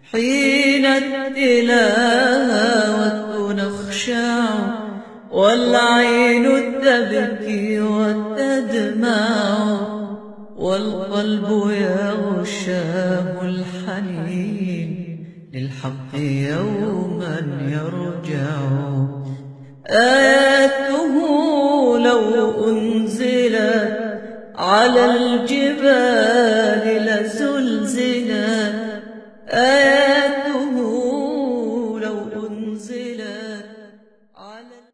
حين التلاوة نخشع والعين تبكي وتدمع والقلب يغشاه الحنين للحق يوما يرجع. آياته لو أنزلت على الجبال لزلزلت